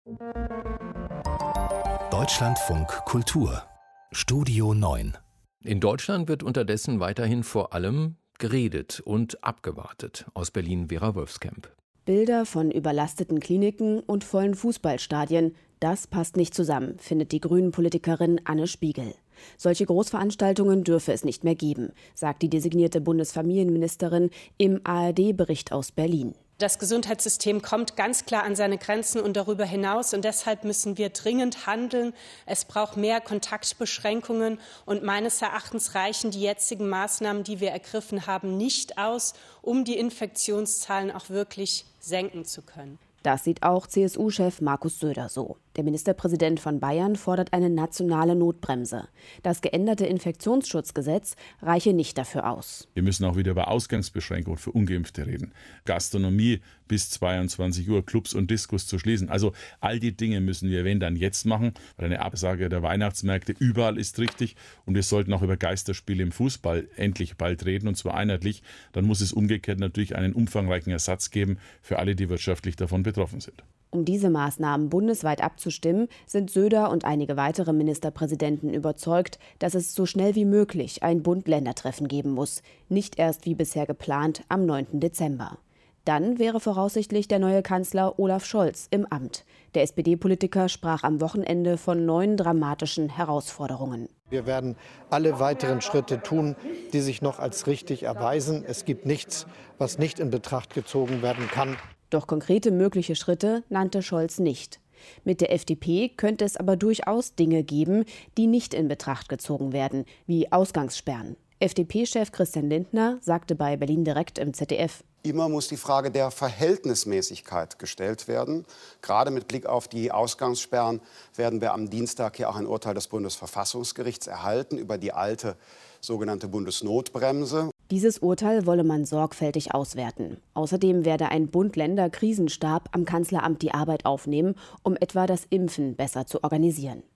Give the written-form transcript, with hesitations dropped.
Deutschlandfunk Kultur Studio 9. In Deutschland wird unterdessen weiterhin vor allem geredet und abgewartet. Aus Berlin Vera Wolfskamp. Bilder von überlasteten Kliniken und vollen Fußballstadien, das passt nicht zusammen, findet die Grünen-Politikerin Anne Spiegel. Solche Großveranstaltungen dürfe es nicht mehr geben, sagt die designierte Bundesfamilienministerin im ARD-Bericht aus Berlin. Das Gesundheitssystem kommt ganz klar an seine Grenzen und darüber hinaus. Und deshalb müssen wir dringend handeln. Es braucht mehr Kontaktbeschränkungen. Und meines Erachtens reichen die jetzigen Maßnahmen, die wir ergriffen haben, nicht aus, um die Infektionszahlen auch wirklich senken zu können. Das sieht auch CSU-Chef Markus Söder so. Der Ministerpräsident von Bayern fordert eine nationale Notbremse. Das geänderte Infektionsschutzgesetz reiche nicht dafür aus. Wir müssen auch wieder über Ausgangsbeschränkungen für Ungeimpfte reden. Gastronomie bis 22 Uhr, Clubs und Diskos zu schließen. Also all die Dinge müssen wir, wenn dann, jetzt machen. Weil eine Absage der Weihnachtsmärkte überall ist richtig. Und wir sollten auch über Geisterspiele im Fußball endlich bald reden, und zwar einheitlich. Dann muss es umgekehrt natürlich einen umfangreichen Ersatz geben für alle, die wirtschaftlich davon betroffen sind. Um diese Maßnahmen bundesweit abzustimmen, sind Söder und einige weitere Ministerpräsidenten überzeugt, dass es so schnell wie möglich ein Bund-Länder-Treffen geben muss. Nicht erst wie bisher geplant am 9. Dezember. Dann wäre voraussichtlich der neue Kanzler Olaf Scholz im Amt. Der SPD-Politiker sprach am Wochenende von neuen dramatischen Herausforderungen. Wir werden alle weiteren Schritte tun, die sich noch als richtig erweisen. Es gibt nichts, was nicht in Betracht gezogen werden kann. Doch konkrete mögliche Schritte nannte Scholz nicht. Mit der FDP könnte es aber durchaus Dinge geben, die nicht in Betracht gezogen werden, wie Ausgangssperren. FDP-Chef Christian Lindner sagte bei Berlin direkt im ZDF: Immer muss die Frage der Verhältnismäßigkeit gestellt werden. Gerade mit Blick auf die Ausgangssperren werden wir am Dienstag hier auch ein Urteil des Bundesverfassungsgerichts erhalten über die alte sogenannte Bundesnotbremse. Dieses Urteil wolle man sorgfältig auswerten. Außerdem werde ein Bund-Länder-Krisenstab am Kanzleramt die Arbeit aufnehmen, um etwa das Impfen besser zu organisieren.